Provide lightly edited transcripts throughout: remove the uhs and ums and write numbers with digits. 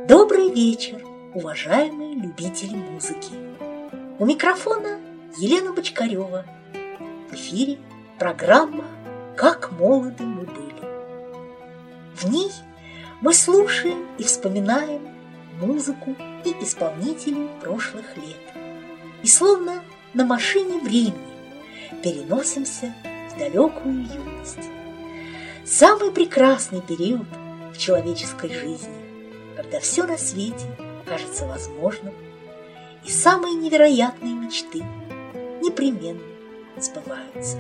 Добрый вечер, уважаемые любители музыки! У микрофона Елена Бочкарева. В эфире программа «Как молоды мы были». В ней мы слушаем и вспоминаем музыку и исполнителей прошлых лет. И словно на машине времени переносимся в далекую юность. Самый прекрасный период в человеческой жизни, когда все на свете кажется возможным, и самые невероятные мечты непременно сбываются.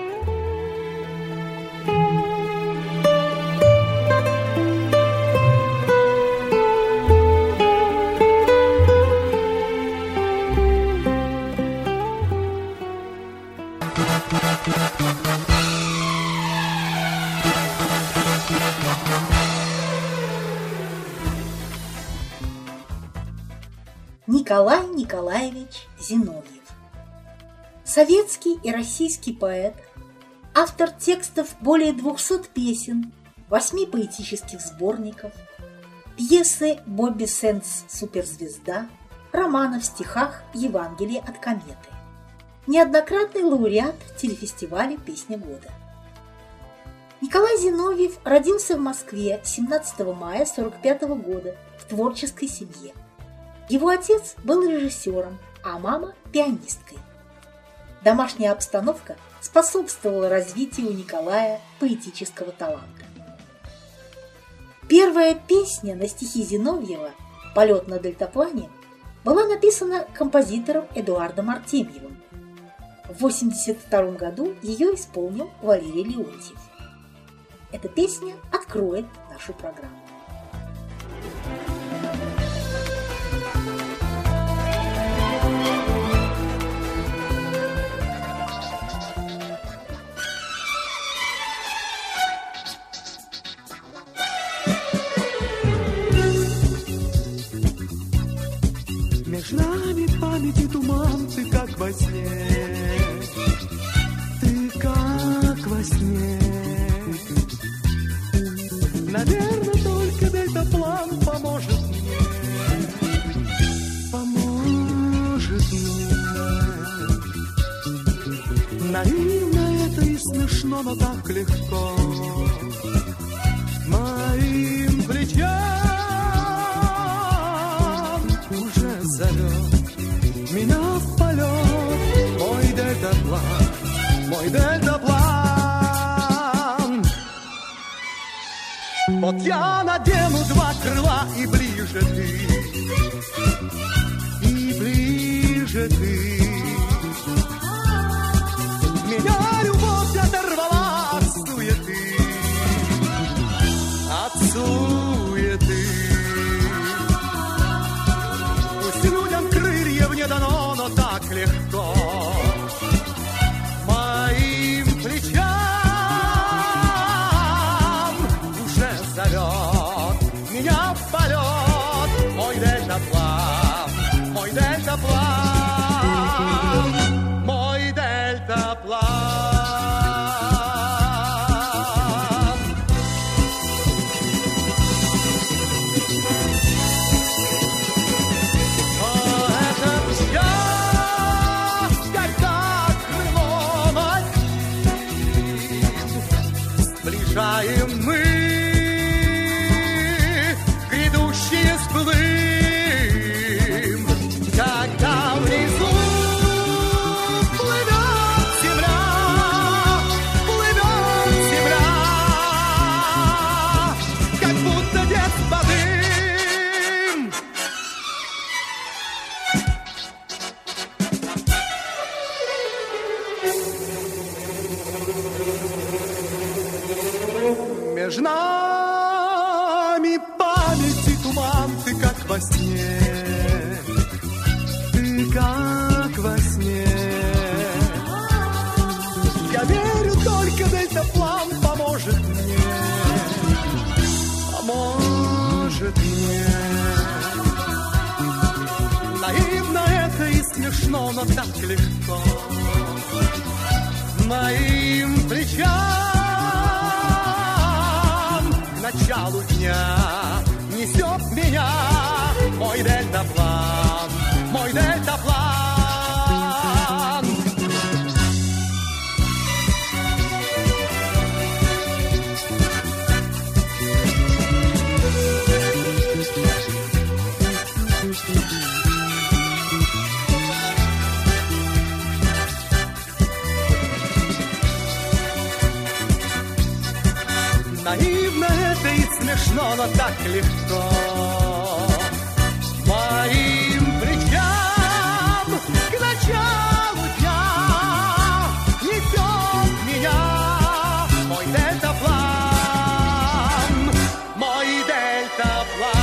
Николай Николаевич Зиновьев. Советский и российский поэт, автор текстов более 200 песен, 8 поэтических сборников, пьесы «Бобби Сэндс. Суперзвезда», романа в стихах «Евангелие от кометы», неоднократный лауреат телефестиваля «Песня года». Николай Зиновьев родился в Москве 17 мая 1945 года в творческой семье. Его отец был режиссером, а мама – пианисткой. Домашняя обстановка способствовала развитию у Николая поэтического таланта. Первая песня на стихи Зиновьева «Полет на дельтаплане» была написана композитором Эдуардом Артемьевым. В 1982 году ее исполнил Валерий Леонтьев. Эта песня откроет нашу программу. Между нами памяти туман, ты как во сне, ты как во сне. Наверное, только дельтаплан поможет мне, Наивно это и смешно, но так легко. Моим плечам уже зовет меня в полет мой дельтаплан, мой дельтаплан. Вот я надену два крыла, и ближе ты, и ближе ты. Меня любовь оторвала от суеты, от суеты. Пусть людям крыльев не дано, но так легко моим плечам уже зовет меня в полет мой дельтаплан, мой дельтаплан, мой дельтаплан. Сближаем мы грядущие сплым, когда внизу плывет земля, как будто детство дым. Между нами памяти туман, ты как во сне, ты как во сне. Я верю, только дельтаплан поможет мне, поможет мне. Наивно это и смешно, но так легко моим плечам к началу дня несет меня мой дельтаплан, мой дельтаплан. Наивно это и смешно, но так легко моим плечам к началу дня несет меня мой дельтаплан, мой дельтаплан.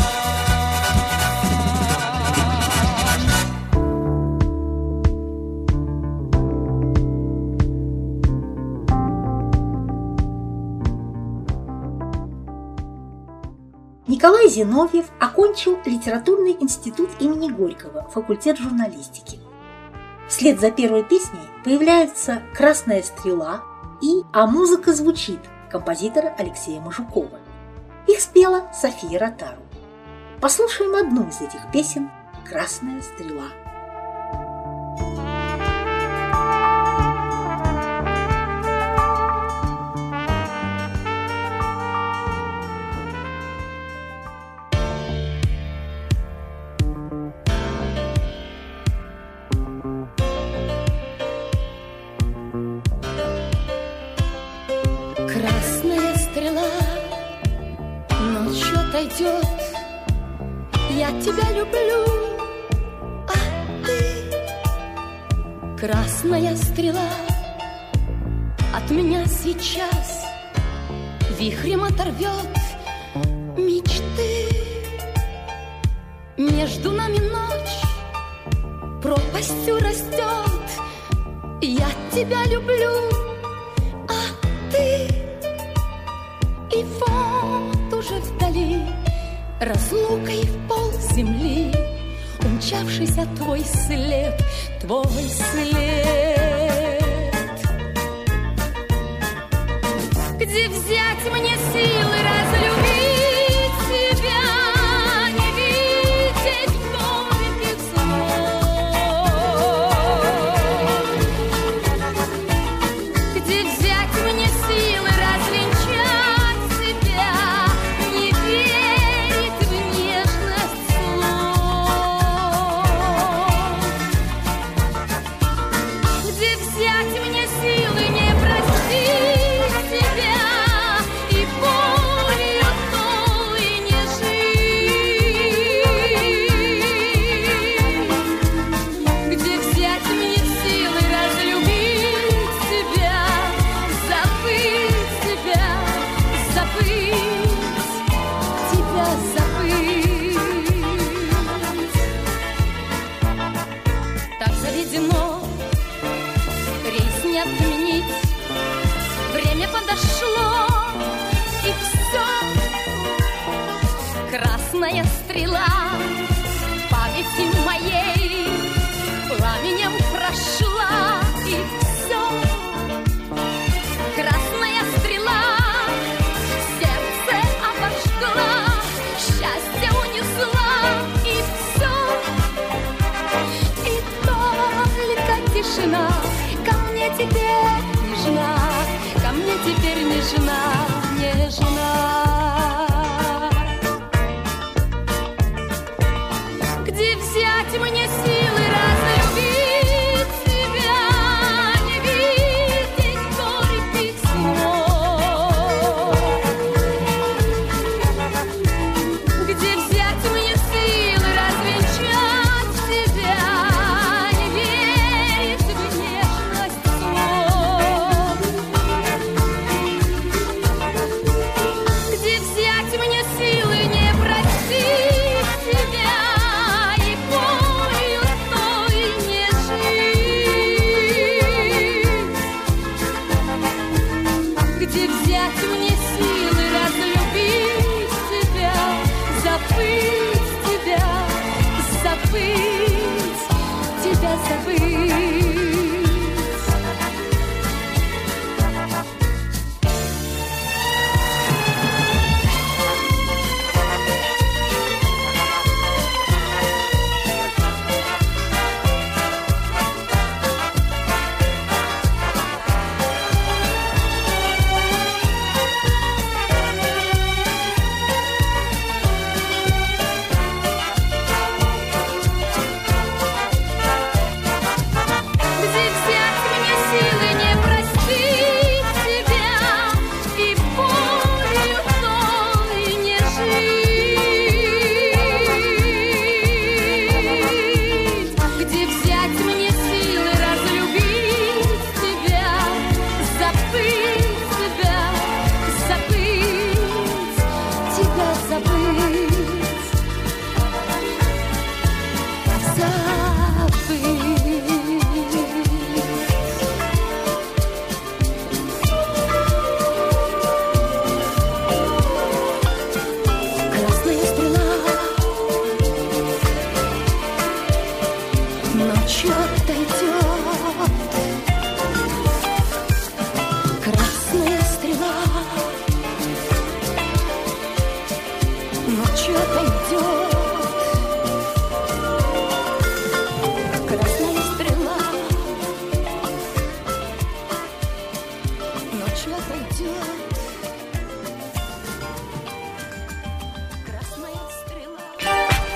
Николай Зиновьев окончил литературный институт имени Горького, факультет журналистики. Вслед за первой песней появляются «Красная стрела» и «А музыка звучит» композитора Алексея Мажукова. Их спела София Ротару. Послушаем одну из этих песен «Красная стрела». Красная стрела, ночь отойдет, я тебя люблю, а ты, красная стрела, от меня сейчас вихрем оторвет мечты. Между нами ночь пропастью растет, я тебя люблю, а ты. И вот уже вдали, разлукой в пол земли, умчавшийся твой след, твой след. Где взять мне силы разлюбить тебя, не видеть горьких слов? Где взять мне силы развенчать себя, не верить в нежность слов? Где взять мне силы не простить себя и болью той не жить? Где взять мне силы разлюбить тебя, забыть тебя, забыть тебя, забыть? Так заведено, рейс не отменить, время подошло, и все. Красная стрела памяти моей пламенем прошла, и все. Красная стрела сердце обожгла, счастье унесла, и все. И только тишина ко мне теперь нежна, ко мне теперь нежна, нежна. Где взять мне силы разлюбить тебя, не видеть горьких слов? Где взять мне силы развенчать себя, не верить в нежность слов? Где взять мне силы не простить тебя и болью той не жить? Где взять мне силы разлюбить тебя, забыть тебя, забыть тебя, забыть? ночь отойдет. Красная стрела.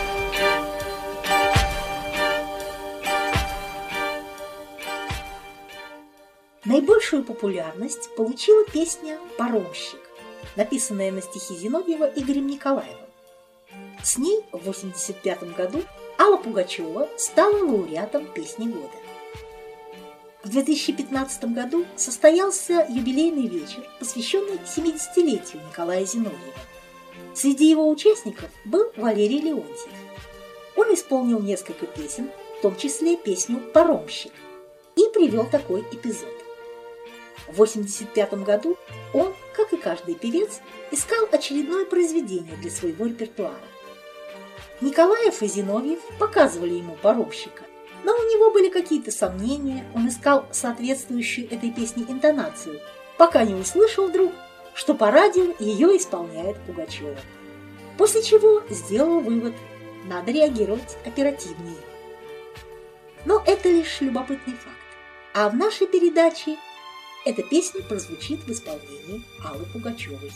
Наибольшую популярность получила песня «Паромщик», написанная на стихи Зиновьева Игорем Николаевым. С ней в 1985 году Алла Пугачева стала лауреатом «Песни года». В 2015 году состоялся юбилейный вечер, посвященный 70-летию Николая Зиновьева. Среди его участников был Валерий Леонтьев. Он исполнил несколько песен, в том числе песню «Паромщик», и привел такой эпизод. В 1985 году он, как и каждый певец, искал очередное произведение для своего репертуара. Николаев и Зиновьев показывали ему «Паромщика», но у него были какие-то сомнения, он искал соответствующую этой песне интонацию, пока не услышал вдруг, что по радио ее исполняет Пугачева. После чего сделал вывод – надо реагировать оперативнее. Но это лишь любопытный факт. А в нашей передаче эта песня прозвучит в исполнении Аллы Пугачевой.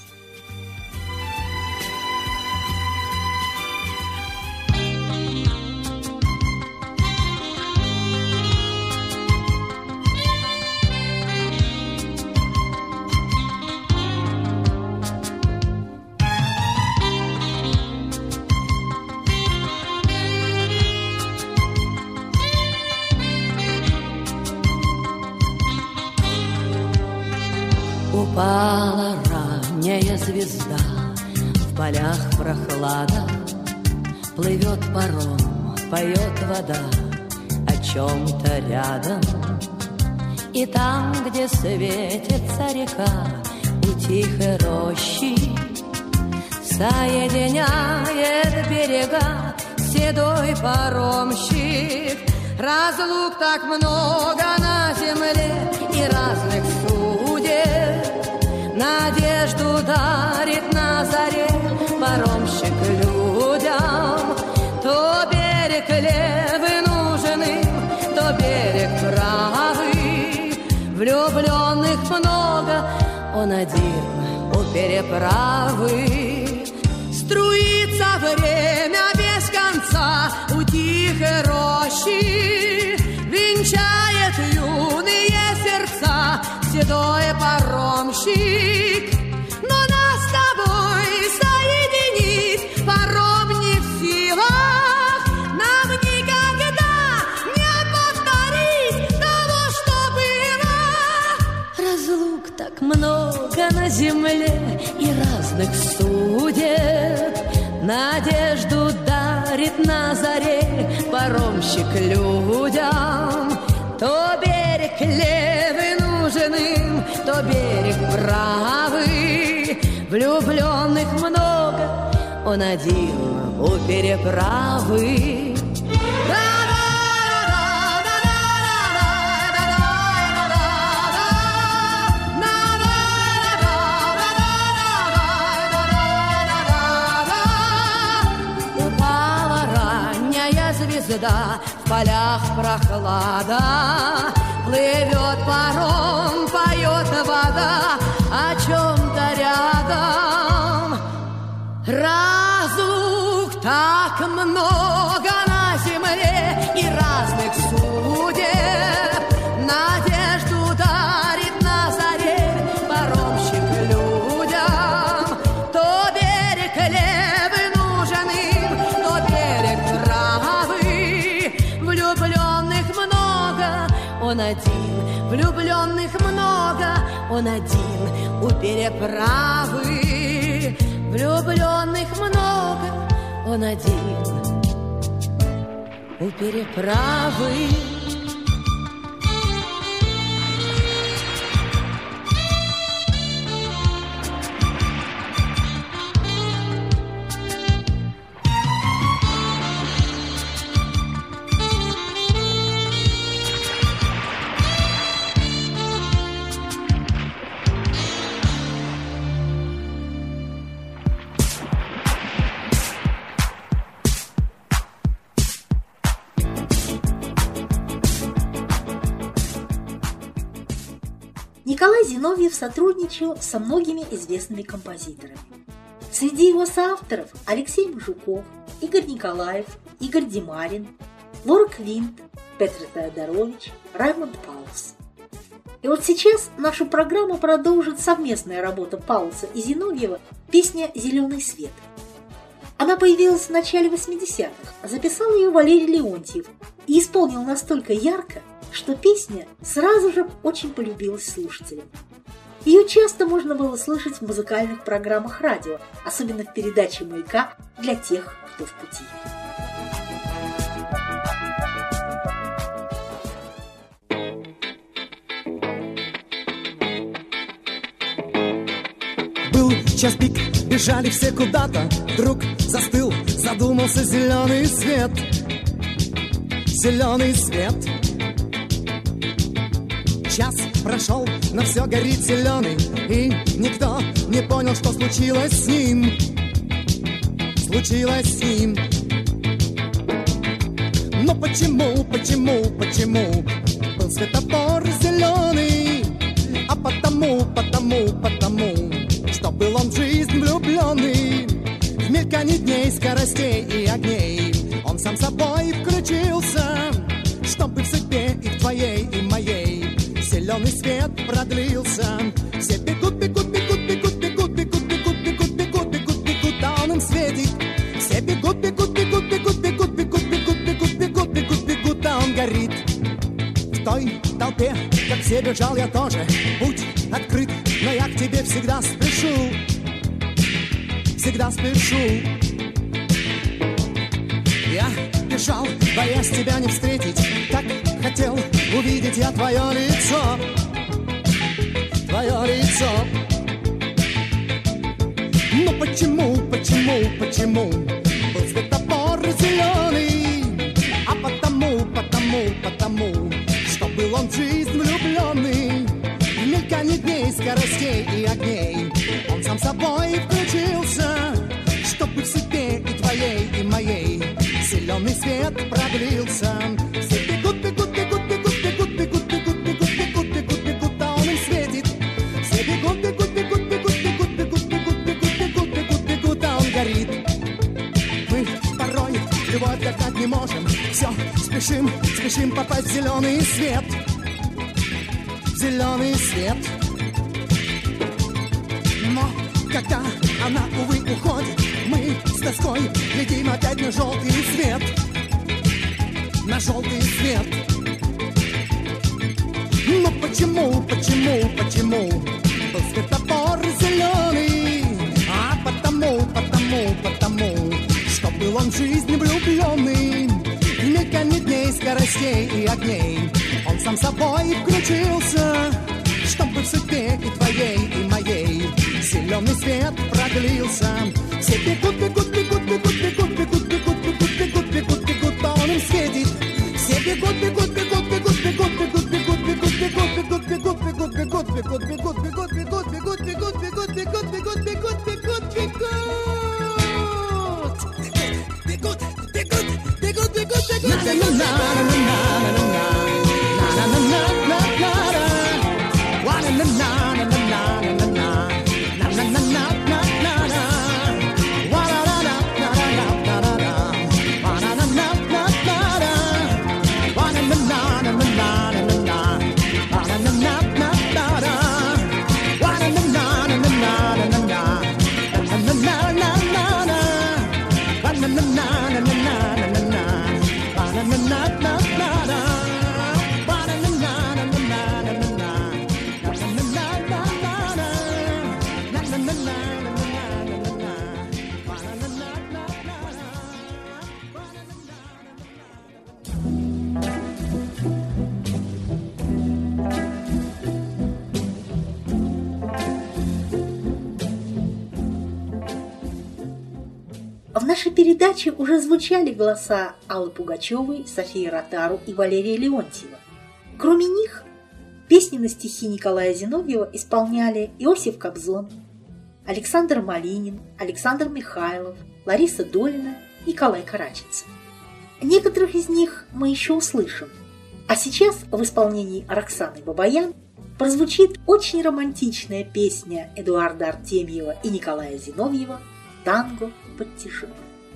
Упала ранняя звезда, в полях прохлада, плывет паром, поет вода о чем-то рядом. И там, где светится река, у тихой рощи соединяет берега седой паромщик. Разлук так много на земле и разных судеб, надежду дарит на заре паромщик людям. То берег левый нужен им, то берег правый. Влюбленных много, он один у переправы. Струится время без конца у тихой рощи, венчает юные сердца седой паромщик. Но нас с тобой соединить паром не в силах, нам никогда не повторить того, что было. Разлук так много на земле и разных судеб, надежду дарит на заре паромщик людям. То берег левый нужен им, то берег правый. Влюбленных много, он один у переправы. Звезда, в полях прохлада, плывет паром, поет вода о чем-то рядом. Разлук так много на земле и разных судеб, надежду дарит на заре паромщик людям. То берег левый нужен им, то берег правый. Влюбленных много, он один. Влюбленных много, он один у переправы. Влюбленных много, он один у переправы. Зиновьев сотрудничал со многими известными композиторами. Среди его соавторов Алексей Мужиков, Игорь Николаев, Игорь Демарин, Лора Квинт, Петр Теодорович, Раймонд Паулс. И вот сейчас нашу программу продолжит совместная работа Паулса и Зиновьева песня «Зеленый свет». Она появилась в начале 80-х, записал ее Валерий Леонтьев и исполнил настолько ярко, что песня сразу же очень полюбилась слушателям. Ее часто можно было слышать в музыкальных программах радио, особенно в передаче «Маяка» для тех, кто в пути. Был час пик, бежали все куда-то. Вдруг застыл, задумался зеленый свет. Зеленый свет. Час прошел, но все горит зеленый, и никто не понял, что случилось с ним. Случилось с ним. Но почему был светофор зеленый? А потому, что был он в жизнь влюбленный. В мельканье дней, скоростей и огней он сам собой включился, чтобы в судьбе и в твоей, и моей зеленый свет продлился. Все бегут, а он им светит. Все бегут, а он горит. В той толпе, как все, бежал я тоже. Путь открыт, но я к тебе всегда спешу. Всегда спешу. Я бежал, боясь тебя не встретить. Так хотел увидеть я твое лицо. Твое лицо. Но почему был светофор зеленый? А потому, что был он в жизнь влюбленный. В мельканье дней, скоростей и огней он сам собой включился, чтобы в судьбе и твоей, и моей зеленый свет продлился. Все бегут, а он им светит. Все бегут, а он горит. Мы порой любовь догнать не можем. Все, спешим попасть в зеленый свет. Зеленый свет. Но когда она, увы, уходит, мы с тоской глядим опять на желтый свет. На желтый свет. Но почему был светофор зеленый? А потому, что был он в жизни влюбленный. В мельканье дней, скоростей и огней он сам собой включился, чтобы в судьбе и твоей, и моей зеленый свет продлился. Все бегут, а он им светит. Все бегут, В нашей передаче уже звучали голоса Аллы Пугачевой, Софии Ротару и Валерия Леонтьева. Кроме них, песни на стихи Николая Зиновьева исполняли Иосиф Кобзон, Александр Малинин, Александр Михайлов, Лариса Долина, Николай Караченцев. Некоторых из них мы еще услышим. А сейчас в исполнении Роксаны Бабаян прозвучит очень романтичная песня Эдуарда Артемьева и Николая Зиновьева «Танго под тишину».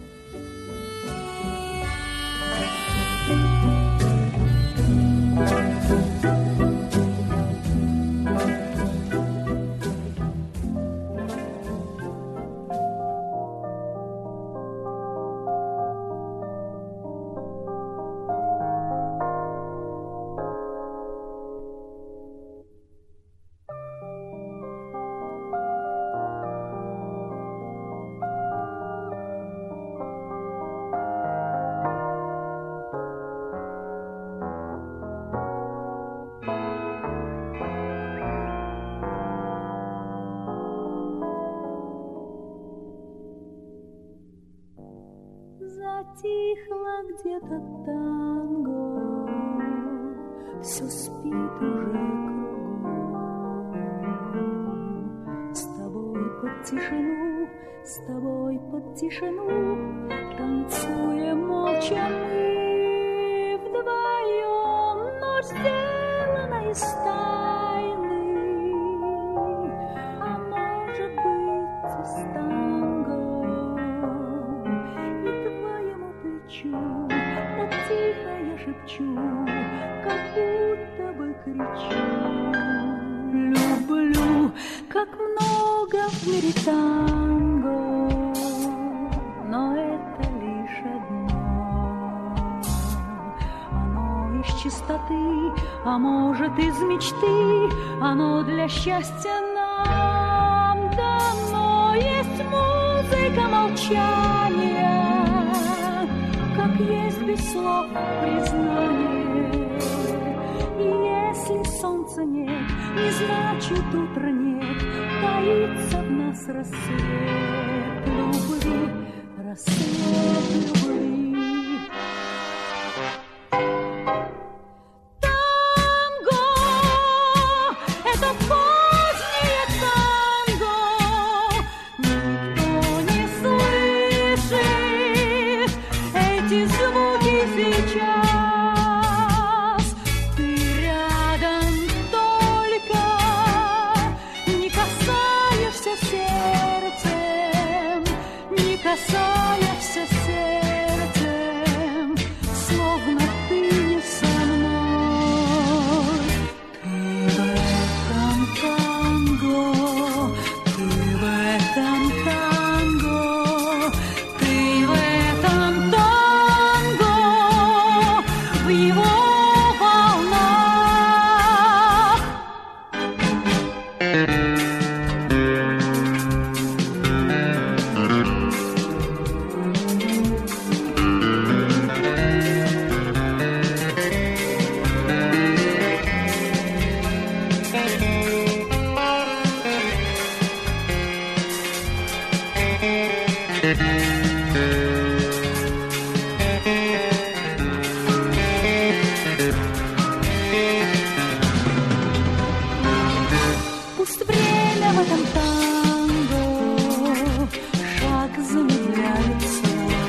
Затихло где-то танго, все спит уже кругом. С тобой под тишину танцуем молча мы вдвоем. Ночь сделана из тайны, а может быть из танго. Так тихо я шепчу, как будто бы кричу. Люблю, как много в мире танго, но это лишь одно. Оно из чистоты, а может из мечты, оно для счастья нам дано. Есть музыка молчания, как есть без слов признание. И если солнца нет, не значит утра нет, таится в нас рассвет любви, рассвет любви. Танго — это позднее танго, никто не слышит эти звуки сейчас. Ты рядом только не касаешься сердцем, не касаешься сердцем, словно ты не со мной. Ты в этом танго, ты в этом танго, ты в этом танго, в его волнах. Пусть время в этом танго шаг замедляется.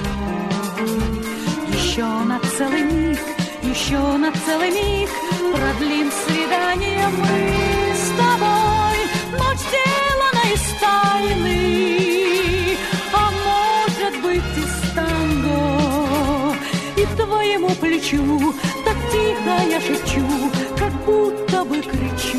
Еще на целый миг, еще на целый миг продлим свидание мы с тобой. Ночь сделана из тайны, а может быть из танго. И твоему плечу так тихо я шепчу, как будто бы кричу.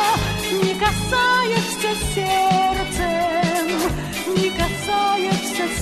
Сердцем, не касаешься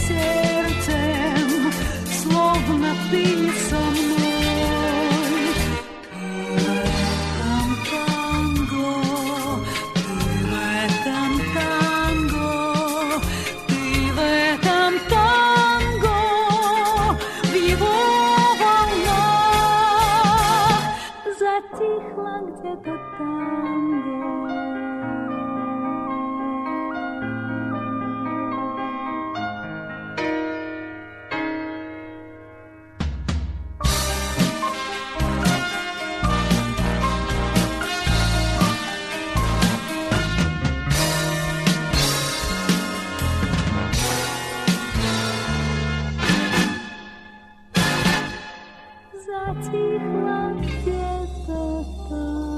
затихла где-то там.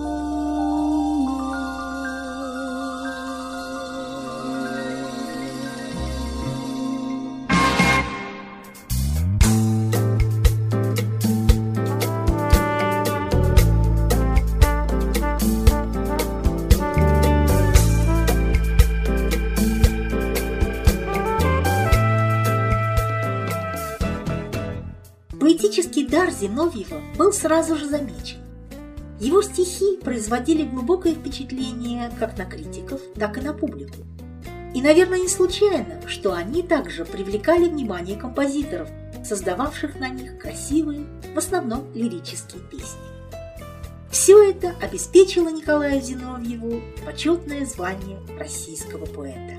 Поэтический дар Зиновьева был сразу же замечен. Его стихи производили глубокое впечатление как на критиков, так и на публику. И, наверное, не случайно, что они также привлекали внимание композиторов, создававших на них красивые, в основном лирические песни. Все это обеспечило Николаю Зиновьеву почетное звание российского поэта.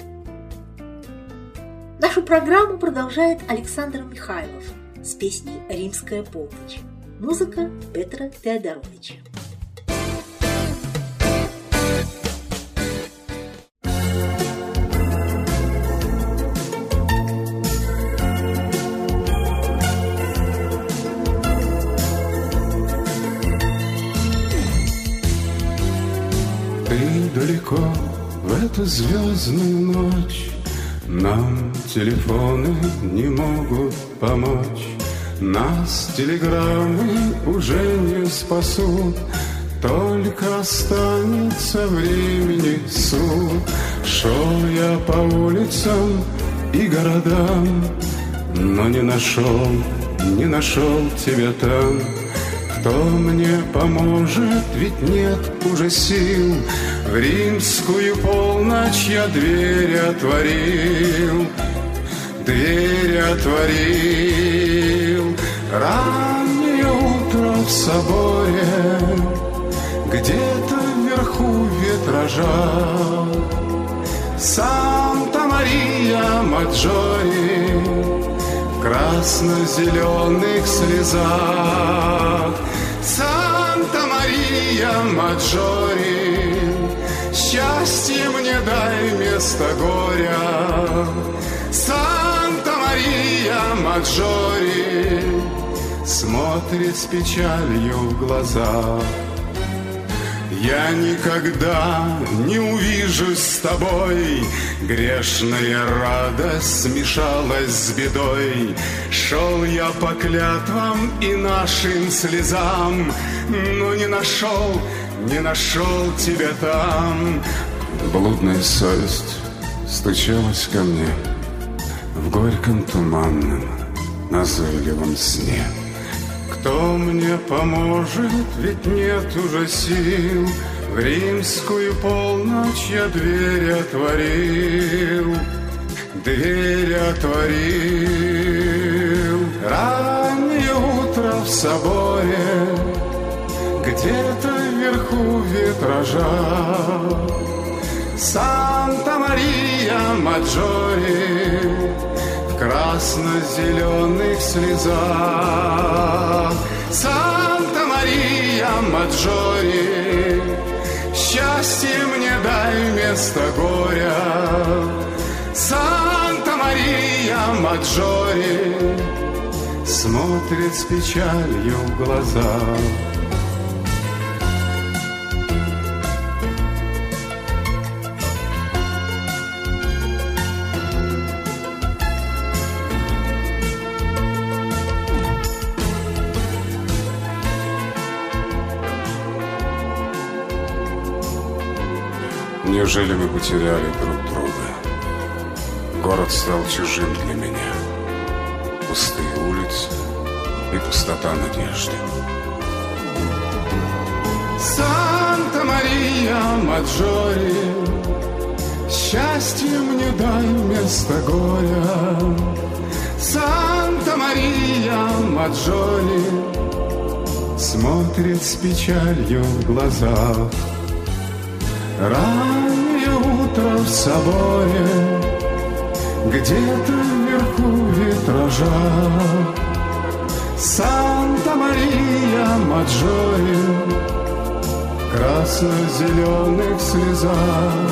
Нашу программу продолжает Александр Михайлов с песней «Римская полночь». Музыка Петра Теодоровича. Ты далеко в эту звездную ночь, нам телефоны не могут помочь, нас телеграммы уже не спасут, только останется времени суд. Шел я по улицам и городам, но не нашел тебя там. Кто мне поможет, ведь нет уже сил. В римскую полночь я дверь отворил. Раннее утро в соборе, где-то вверху витража. Санта-Мария Маджори в красно-зеленых слезах. Санта-Мария Маджори, счастье мне дай вместо горя. Санта-Мария Маджори смотрит с печалью в глаза. Я никогда не увижусь с тобой, грешная радость смешалась с бедой. Шел я по клятвам и нашим слезам, но не нашел тебя там. Блудная совесть стучалась ко мне в горьком туманном назойливом сне. Кто мне поможет, ведь нет уже сил. В римскую полночь я дверь отворил. Раннее утро в соборе, где-то вверху витража. Санта-Мария Маджори в красно-зеленых слезах. Санта-Мария Маджори, счастье мне дай вместо горя. Санта-Мария Маджори смотрит с печалью в глаза. Неужели мы потеряли друг друга? Город стал чужим для меня. Пустые улицы и пустота надежды. Санта-Мария Маджори, счастье мне дай вместо горя. Санта-Мария Маджори смотрит с печалью в глазах. Раннее утро в соборе, где-то вверху витража. Санта-Мария Маджори в красно-зеленых слезах.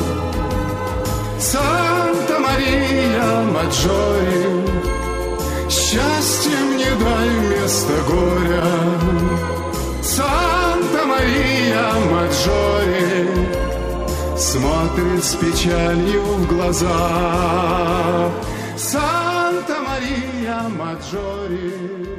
Санта-Мария Маджори, счастье мне дай вместо горя. Маджоре смотрит с печалью в глаза. Санта-Мария Маджоре.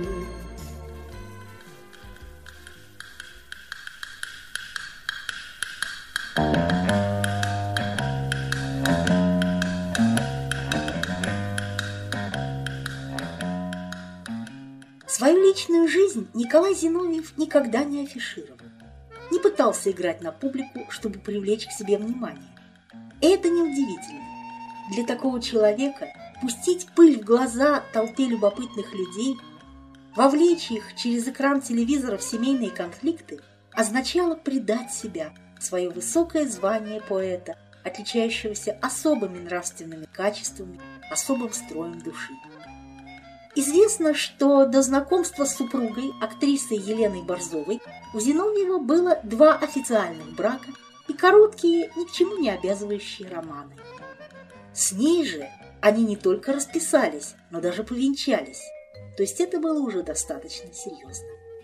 Свою личную жизнь Николай Зиновьев никогда не афишировал, не пытался играть на публику, чтобы привлечь к себе внимание. И это неудивительно. Для такого человека пустить пыль в глаза толпе любопытных людей, вовлечь их через экран телевизора в семейные конфликты означало предать себя, свое высокое звание поэта, отличающегося особыми нравственными качествами, особым строем души. Известно, что до знакомства с супругой, актрисой Еленой Борзовой, у Зиновьева было 2 официальных брака и короткие, ни к чему не обязывающие романы. С ней же они не только расписались, но даже повенчались. То есть это было уже достаточно серьезно.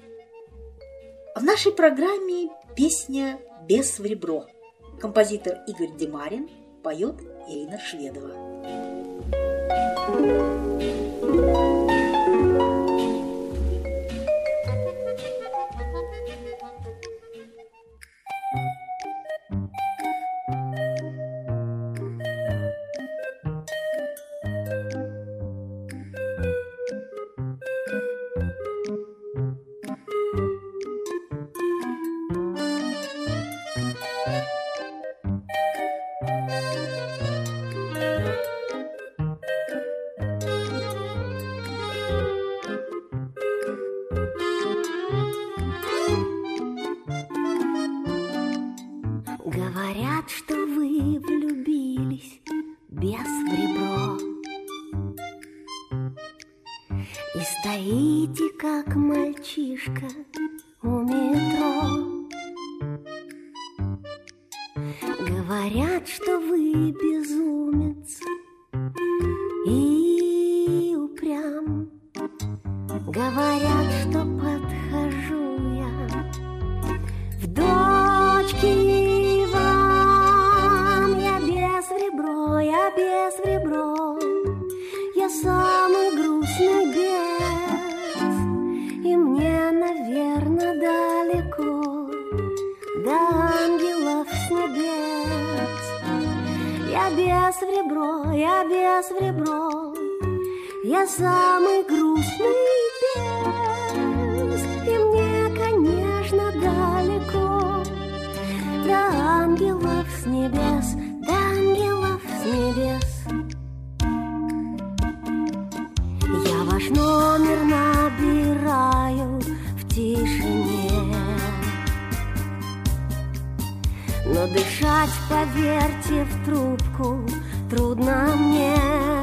В нашей программе песня «Бес в ребро». Композитор Игорь Демарин, поет Ирина Шведова. Говорят, что вы влюбились без в ребро и стоите, как мальчишка у метро. Говорят, что вы безумец и упрям. Говорят, что подхожу я в дочки. Я без в ребро, я самый грустный бес, и мне, наверное, далеко до ангелов с небес. Я без в ребро, я без в ребро, я самый грустный бес, и мне, конечно, далеко до ангелов с небес. До ангелов с небес. Я ваш номер набираю в тишине, но дышать, поверьте, в трубку трудно мне.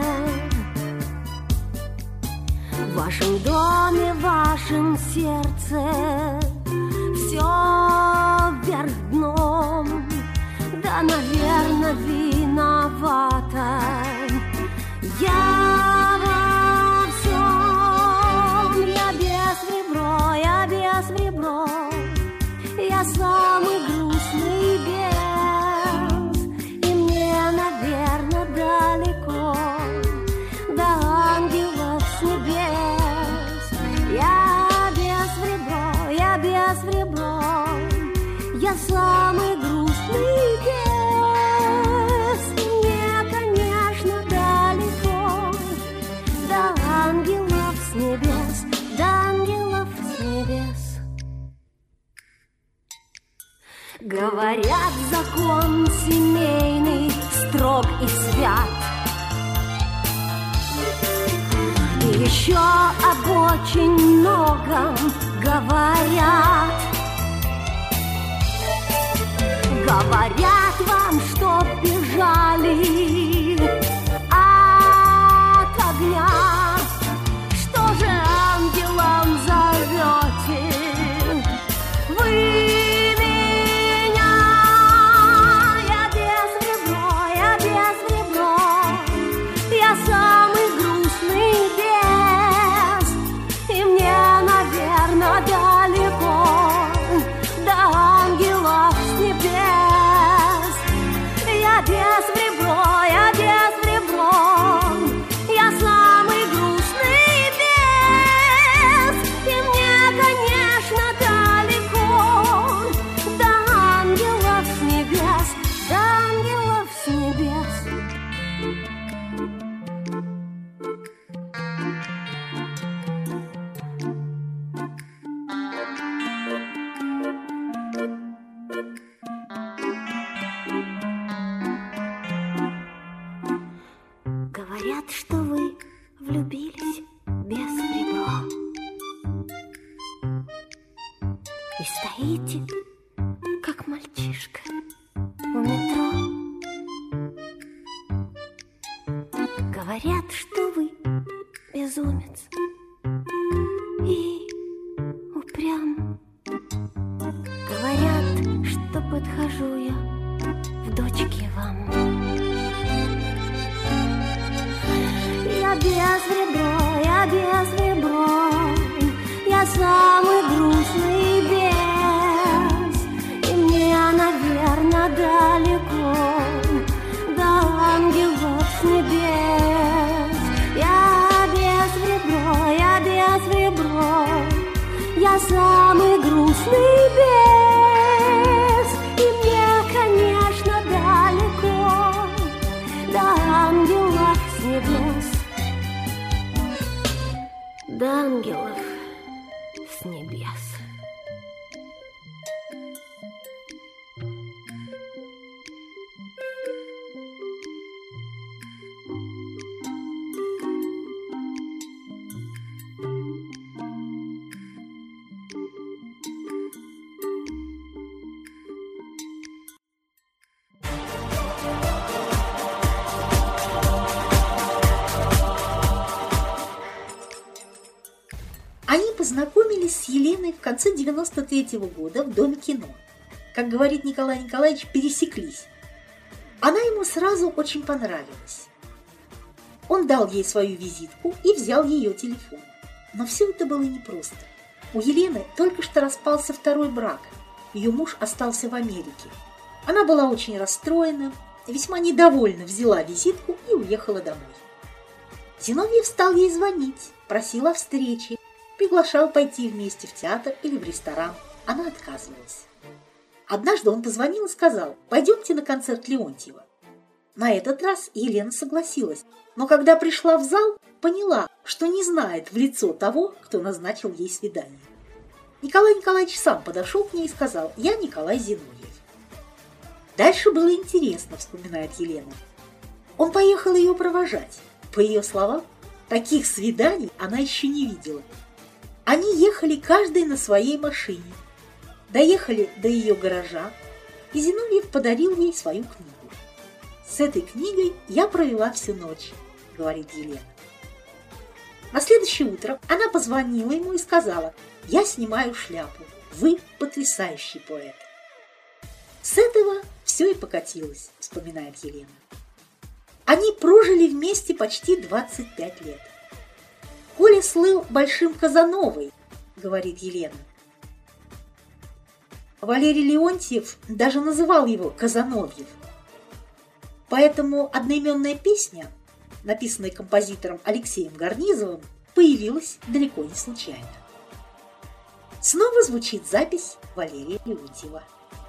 В вашем доме, в вашем сердце все вверх дном. Да, наверное, виновата я во всем. Я без в ребро, я без в ребро, я самый грустный бес, и мне, наверное, далеко до ангелов с небес. Я без в ребро, я без в ребро, я самый грустный бес. С небес, до ангелов с небес. Говорят, закон семейный строг и свят, и еще об очень многом говорят. Говорят вам, что бежали от огня. Ангелом зовете вы меня. Я без в ребро, я без в ребро, я самый грустный бес, и мне, наверное, далеко до ангелов с небес. стоите, как мальчишка у метро. Говорят, что вы безумец и упрям. Говорят, что подхожу я в дочке вам. Я без ребро, я самый грустный бес, и мне, наверное, далеко до ангелов с небес. Я без ребро, я самый грустный бес, и мне, конечно, далеко до ангелов с небес. До ангелов с небес. Они познакомились с Еленой в конце 93-го года в Доме кино. Как говорит Николай Николаевич, пересеклись. Она ему сразу очень понравилась. Он дал ей свою визитку и взял ее телефон. Но все это было непросто. У Елены только что распался второй брак. Ее муж остался в Америке. Она была очень расстроена, весьма недовольна, взяла визитку и уехала домой. Зиновьев стал ей звонить, просил о встрече, приглашал пойти вместе в театр или в ресторан. Она отказывалась. Однажды он позвонил и сказал: «Пойдемте на концерт Леонтьева». На этот раз Елена согласилась, но когда пришла в зал, поняла, что не знает в лицо того, кто назначил ей свидание. Николай Николаевич сам подошел к ней и сказал: «Я Николай Зиновьев». Дальше было интересно, вспоминает Елена. Он поехал ее провожать. По ее словам, таких свиданий она еще не видела. Они ехали каждый на своей машине, доехали до ее гаража, и Зиновьев подарил ей свою книгу. «С этой книгой я провела всю ночь», — говорит Елена. На следующее утро она позвонила ему и сказала: «Я снимаю шляпу, вы потрясающий поэт». С этого все и покатилось, вспоминает Елена. Они прожили вместе почти 25 лет. Коля слыл большим Казановой, говорит Елена. Валерий Леонтьев даже называл его Казановьев. Поэтому одноименная песня, написанная композитором Алексеем Гарнизовым, появилась далеко не случайно. Снова звучит запись Валерия Леонтьева.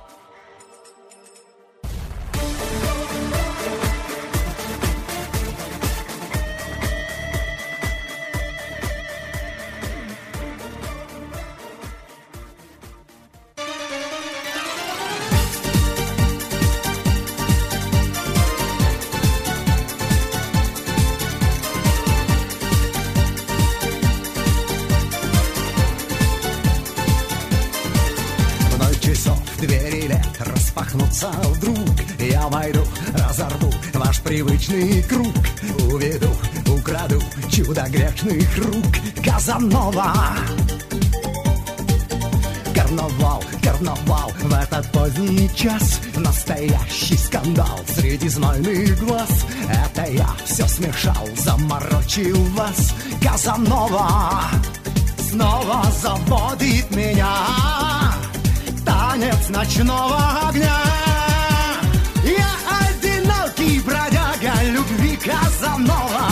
Двери лет распахнутся вдруг, я войду, разорву ваш привычный круг, уведу, украду чудо грешных рук. Казанова. Карнавал, карнавал, в этот поздний час настоящий скандал среди знойных глаз. Это я все смешал, заморочил вас. Казанова снова заводит меня. Танец ночного огня. Я одинокий бродяга любви, Казанова.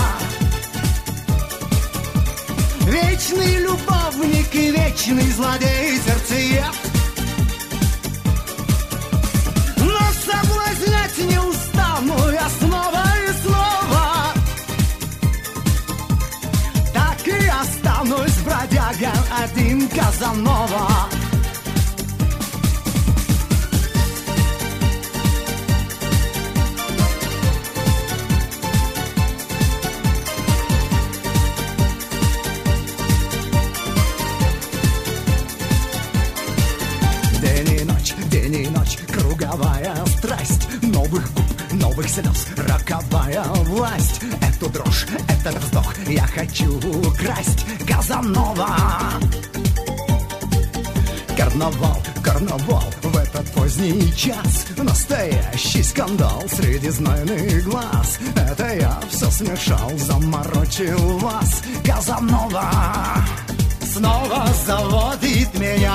Вечный любовник и вечный злодей сердцеед. Но соблазнять не устану я снова и снова. Так и останусь бродяга один, Казанова. страсть новых губ, новых слез, роковая власть. Эту дрожь, этот вздох я хочу украсть. Казанова. Карнавал, карнавал в этот поздний час. Настоящий скандал среди знойных глаз. Это я все смешал, заморочил вас. Казанова снова заводит меня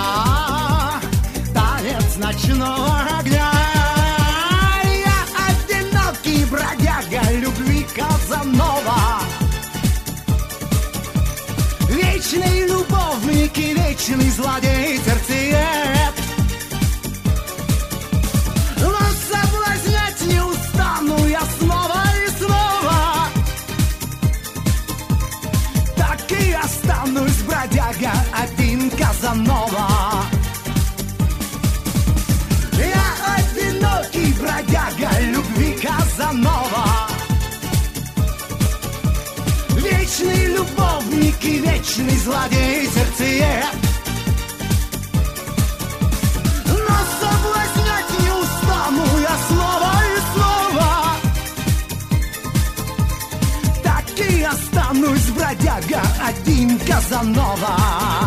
танец ночного огня. Я одинокий бродяга любви, Казанова. Вечный любовник и вечный злодей сердцеед. Но соблазнять не устану я снова и снова. Так и останусь бродяга один, Казанова. Я одинокий бродяга любви, Казанова. Вечный любовник и вечный злодей сердцеед. Но соблазнять не устану я снова и снова. Так и останусь бродяга один, Казанова.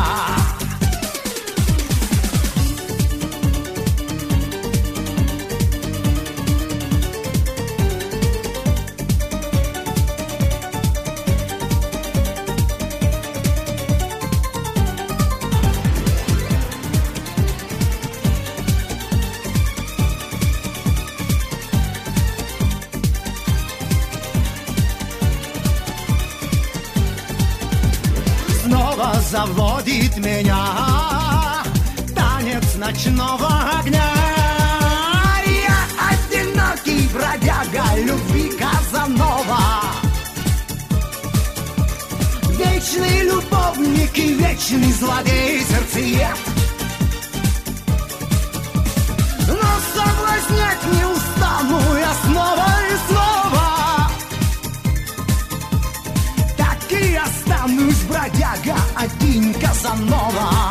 Заводит меня танец ночного огня. Я одинокий бродяга любви, Казанова. Вечный любовник и вечный злодей сердцеед. Но соблазнять не устану я снова и снова. Так и останусь бродяга один, Казанова.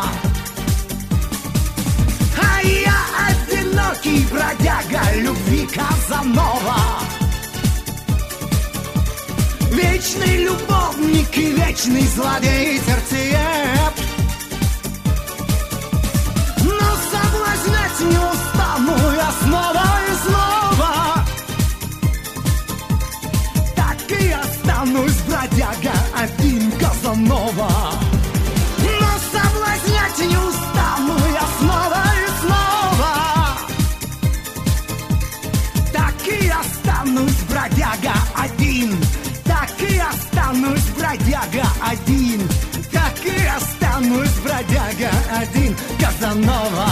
А я одинокий бродяга любви, Казанова. Вечный любовник и вечный злодей сердцеед. Но соблазнять не устану я снова и снова. Так и останусь бродяга один, Казанова. Но соблазнять не устану я снова и снова. Так и останусь бродяга один. Так и останусь бродяга один. Так и останусь бродяга один, Казанова.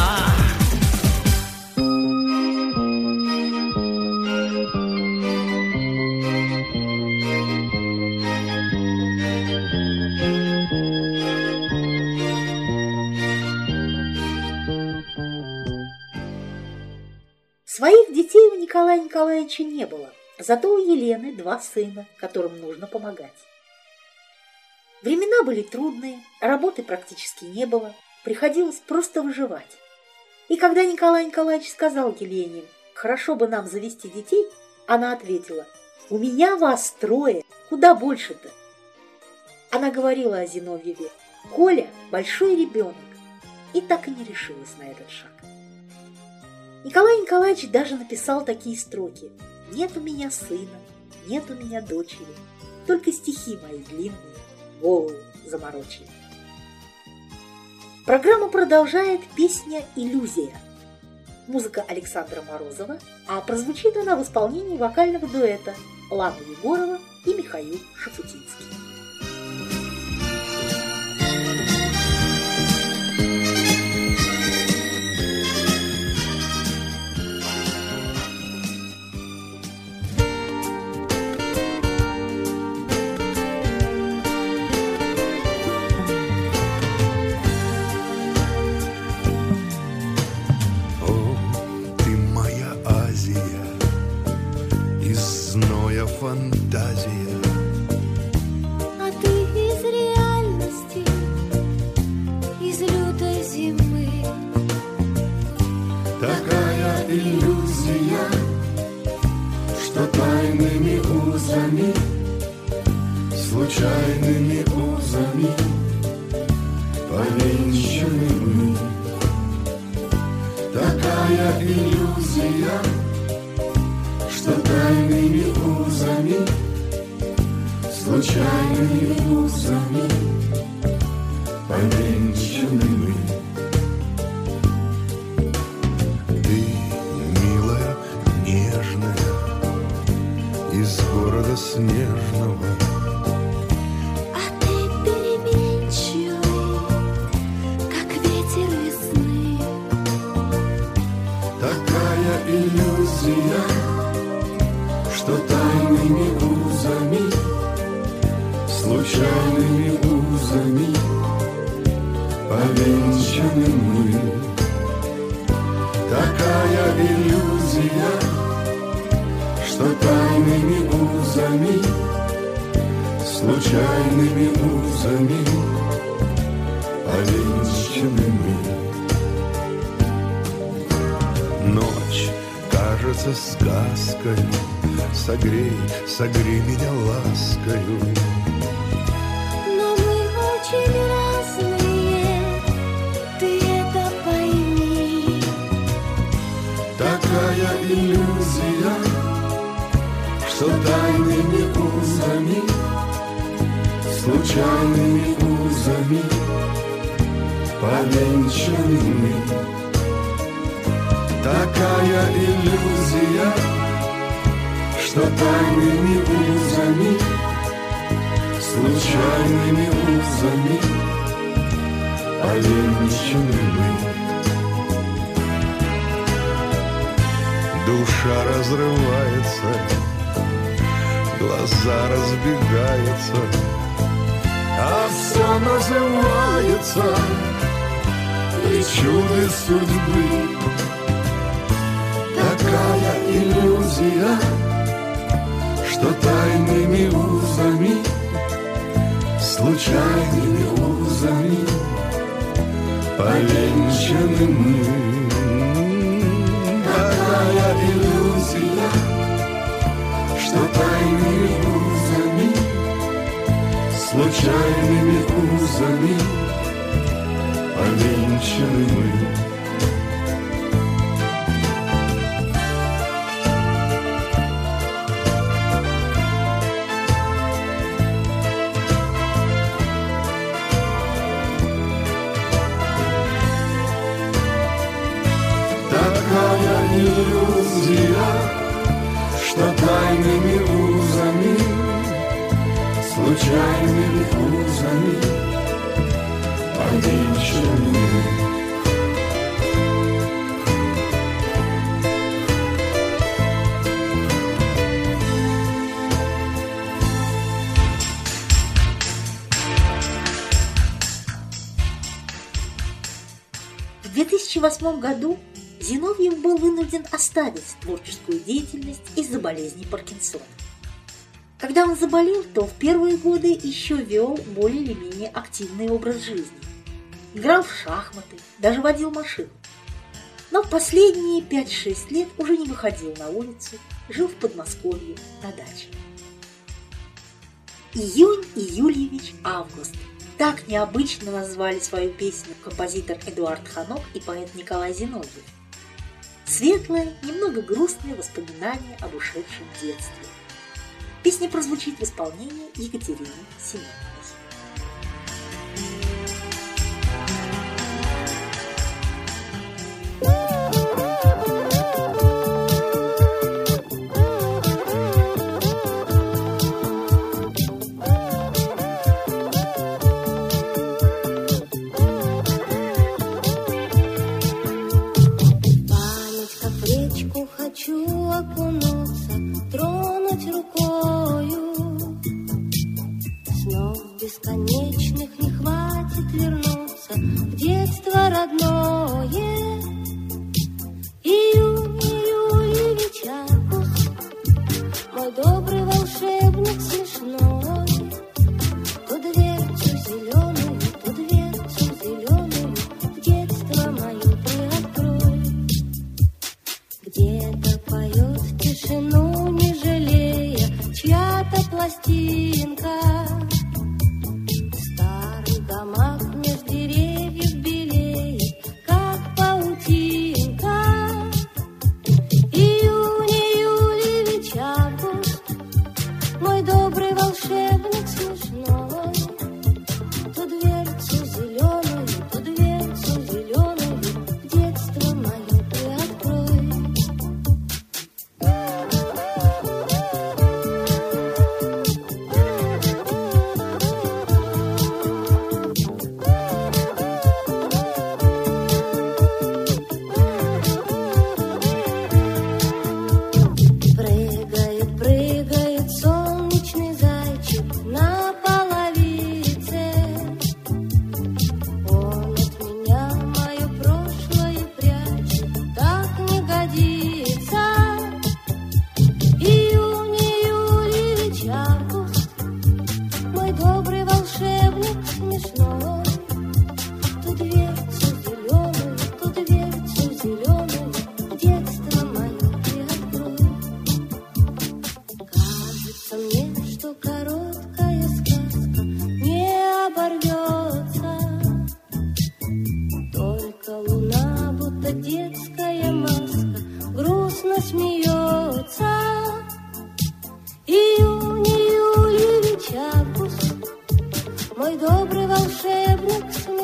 Своих детей у Николая Николаевича не было, зато у Елены 2 сына, которым нужно помогать. Времена были трудные, работы практически не было, приходилось просто выживать. И когда Николай Николаевич сказал Елене: «Хорошо бы нам завести детей», она ответила: «У меня вас 3, куда больше-то?» Она говорила о Зиновьеве: «Коля – большой ребенок», и так и не решилась на этот шаг. Николай Николаевич даже написал такие строки: «Нет у меня сына, нет у меня дочери, только стихи мои длинные голову заморочили». Программу продолжает песня «Иллюзия». Музыка Александра Морозова, а прозвучит она в исполнении вокального дуэта Лана Егорова и Михаил Шафутинский. Фантазия, повенчаны мы. Такая иллюзия, что тайными узами, случайными узами повенчаны мы. Ты, милая, нежная, из города снежного, А ты переменчивый, как ветер весны. Такая иллюзия, что тайными узами, случайными узами повенчаны мы. Такая иллюзия, что тайными узами, случайными узами повенчаны мы. ночь кажется сказкою, согрей, согрей меня ласкою. Но мы очень разные, ты это пойми. Такая иллюзия, что тайными узами, случайными узами повенчаны мы. Такая иллюзия, что тайными узами, случайными узами повенчаны мы. Душа разрывается, глаза разбегаются, А все называется причудой судьбы. Такая иллюзия, что тайными узами, случайными узами повенчаны мы. Такая иллюзия, что тайными узами, случайными узами повенчаны мы. Такая иллюзия, что тайными узами, случайными узами повенчаны мы. В 2008 году Зиновьев был вынужден оставить творческую деятельность из-за болезни Паркинсона. Когда он заболел, то в первые годы еще вел более или менее активный образ жизни. Играл в шахматы, даже водил машину. Но в последние 5-6 лет уже не выходил на улицу, жил в Подмосковье на даче. Июнь, Июльевич, август. Так необычно назвали свою песню композитор Эдуард Ханок и поэт Николай Зиновьев. Светлое, немного грустное воспоминание об ушедшем детстве. Песня прозвучит в исполнении Екатерины Семеновой. Бесконечных не хватит вернуться в детство родное. Июнь, Июльевич, август, мой добрый волшебник смешной. То дверцу зеленую, то дверцу зеленую в детство мое приоткрой. Где-то поет тишину, не жалея, чья-то пластинка. В старых домах меж деревьев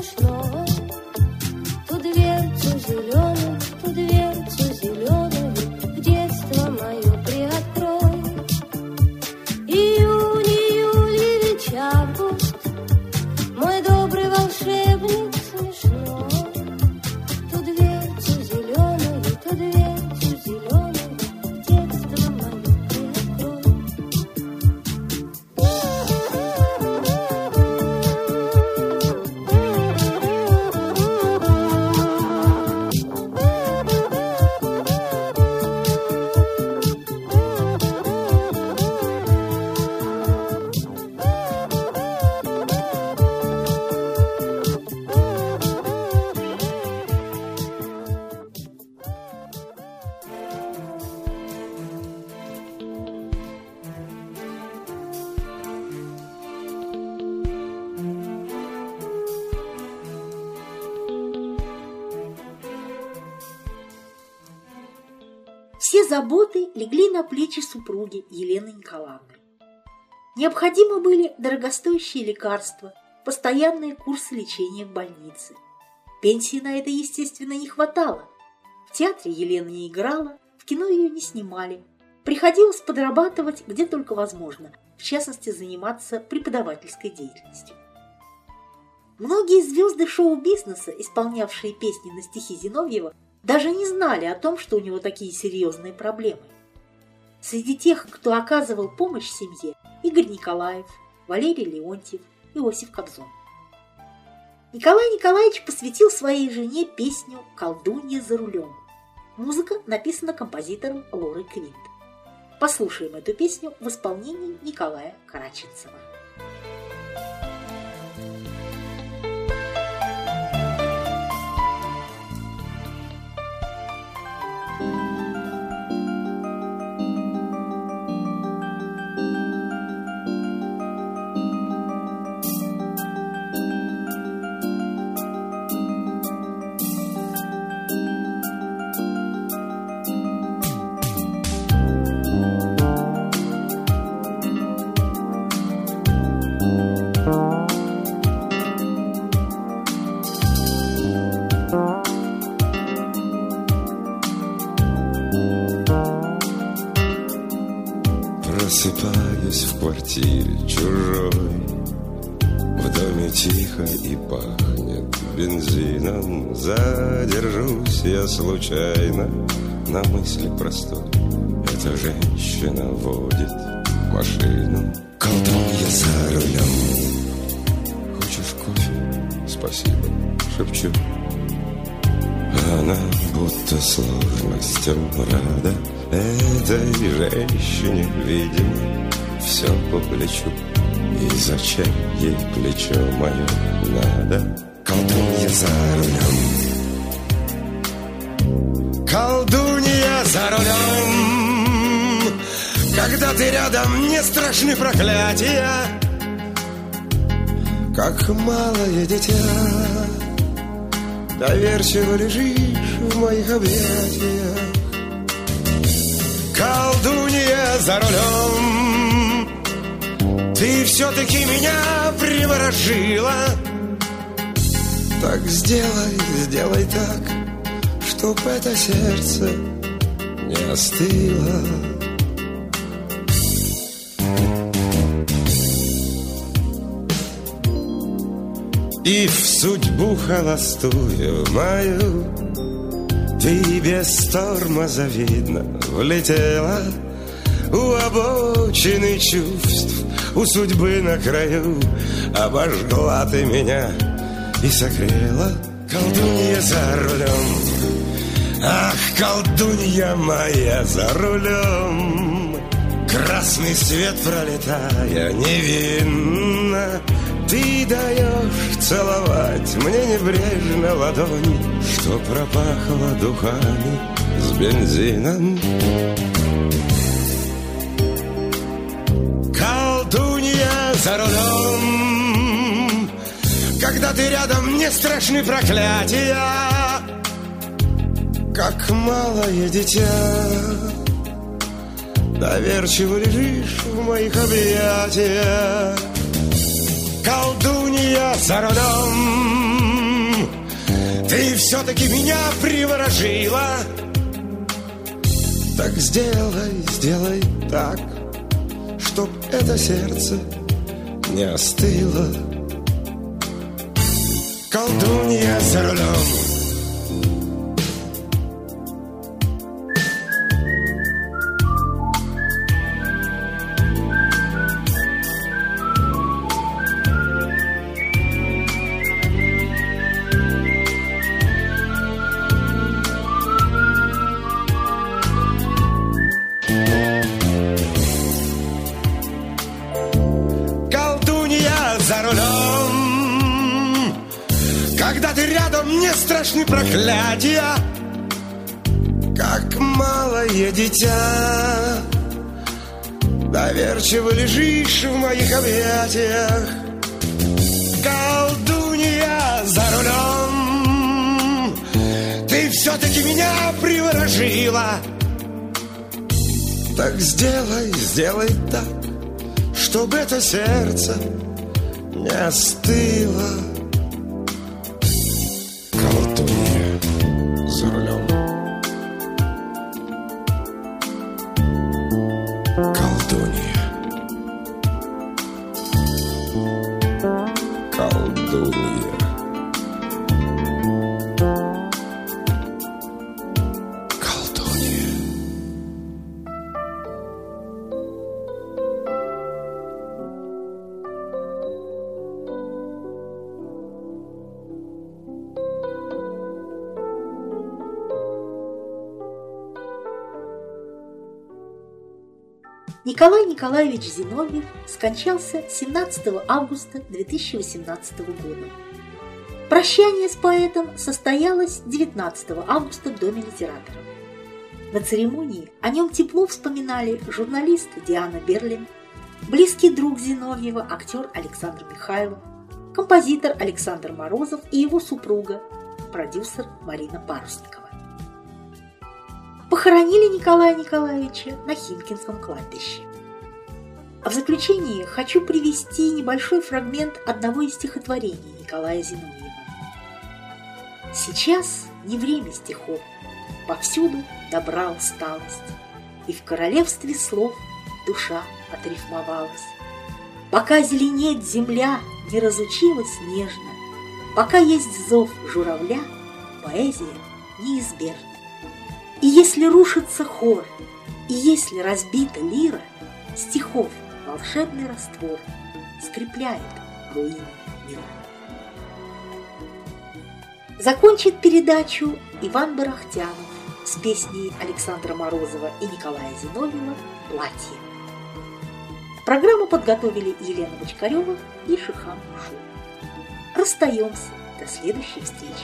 смешно. Ту дверцу зеленую в детство мое приоткрой. Июнь, июль и ведь август, мой добрый волшебник смешно. Ту дверцу зеленую в детство мое приоткрой. Все заботы легли на плечи супруги Елены Николаевны. Необходимы были дорогостоящие лекарства, постоянные курсы лечения в больнице. Пенсии на это, естественно, не хватало. В театре Елена не играла, в кино ее не снимали. Приходилось подрабатывать где только возможно, в частности, заниматься преподавательской деятельностью. Многие звезды шоу-бизнеса, исполнявшие песни на стихи Зиновьева, даже не знали о том, что у него такие серьезные проблемы. Среди тех, кто оказывал помощь семье, Игорь Николаев, Валерий Леонтьев, Иосиф Кобзон. Николай Николаевич посвятил своей жене песню «Колдунья за рулем». Музыка написана композитором Лорой Квинт. Послушаем эту песню в исполнении Николая Караченцева. Просыпаюсь в квартире чужой, в доме тихо и пахнет бензином. Задержусь я случайно на мысли простой. Эта женщина водит машину. Колдунья за рулем. Хочешь кофе? Спасибо, шепчу. Она будто сложностям рада. Этой женщине, видимо, все по плечу. И зачем ей плечо мое надо? Колдунья за рулем. Колдунья за рулем. Когда ты рядом, не страшны проклятия. Как малое дитя, доверчиво лежишь в моих объятиях. Колдунья за рулем, ты все-таки меня приворожила. Так сделай так, чтоб это сердце не остыло. И в судьбу холостую мою ты без тормоза, видно, влетела. У обочины чувств, у судьбы на краю, обожгла ты меня и согрела. Колдунья за рулем, ах, колдунья моя за рулем. Красный свет пролетая невинно, ты даешь целовать мне небрежно ладонь, что пропахло духами с бензином. Колдунья за рулем, когда ты рядом, не страшны проклятия. Как малое дитя, доверчиво лежишь в моих объятиях. Колдунья за рулем, все-таки меня приворожила. Так сделай так, чтоб это сердце не остыло. Колдунья за рулем. Когда ты рядом, мне страшны проклятия, как малое дитя. Доверчиво лежишь в моих объятиях, колдунья за рулем. Ты все-таки меня приворожила. Так сделай так, чтобы это сердце не остыло. Колдунья за рулем. Колдунья. Колдунья. Колдунья. Николай Николаевич Зиновьев скончался 17 августа 2018 года. Прощание с поэтом состоялось 19 августа в Доме литераторов. На церемонии о нем тепло вспоминали журналист Диана Берлин, близкий друг Зиновьева, актер Александр Михайлов, композитор Александр Морозов и его супруга, продюсер Марина Парусникова. Похоронили Николая Николаевича на Химкинском кладбище. А в заключение хочу привести небольшой фрагмент одного из стихотворений Николая Зиновьева. Сейчас не время стихов, повсюду добра усталость, и в королевстве слов душа отрифмовалась. Пока зеленеет земля, не разучилась нежно, пока есть зов журавля, поэзия неизбежна. И если рушится хор, и если разбита лира, стихов волшебный раствор скрепляет руины мира. Закончит передачу Иван Барахтянов с песней Александра Морозова и Николая Зиновьева «Платье». Программу подготовили Елена Бочкарева и Шихан Мушур. Расстаемся. До следующей встречи.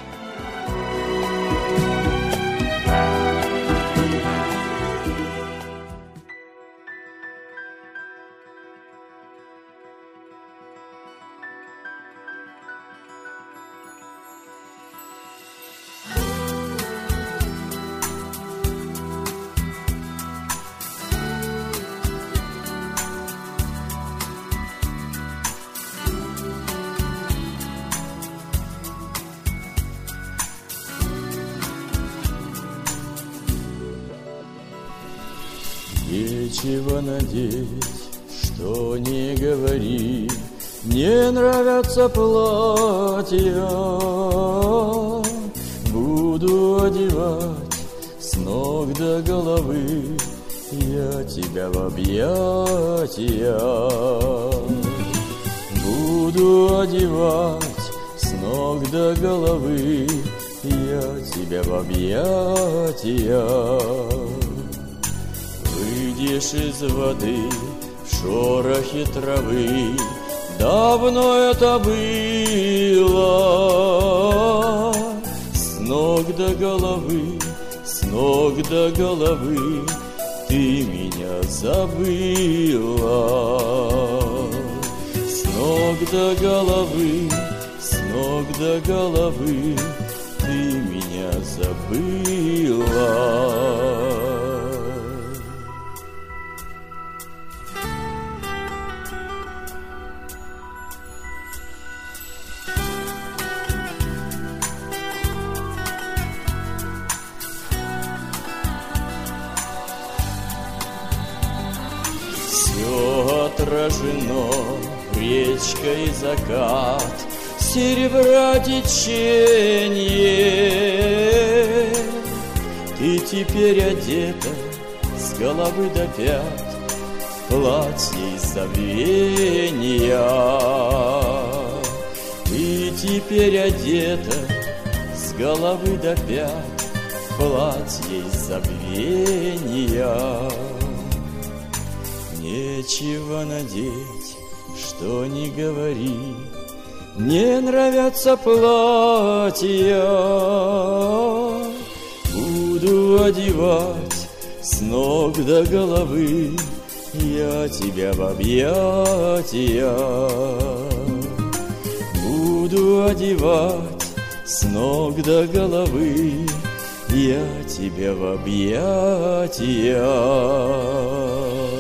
Нечего надеть, что не говори, не нравятся платья. Буду одевать с ног до головы я тебя в объятия. Буду одевать с ног до головы я тебя в объятия. Выйдешь из воды в шорохе травы, давно это было. С ног до головы, с ног до головы ты меня забыла. С ног до головы, с ног до головы ты меня забыла. отражено речкой закат, серебра течение. Ты теперь одета с головы до пят в платье из забвения. Ты теперь одета с головы до пят в платье из забвения. Нечего надеть, что ни говори, мне нравятся платья. Буду одевать с ног до головы я тебя в объятия. Буду одевать с ног до головы я тебя в объятия.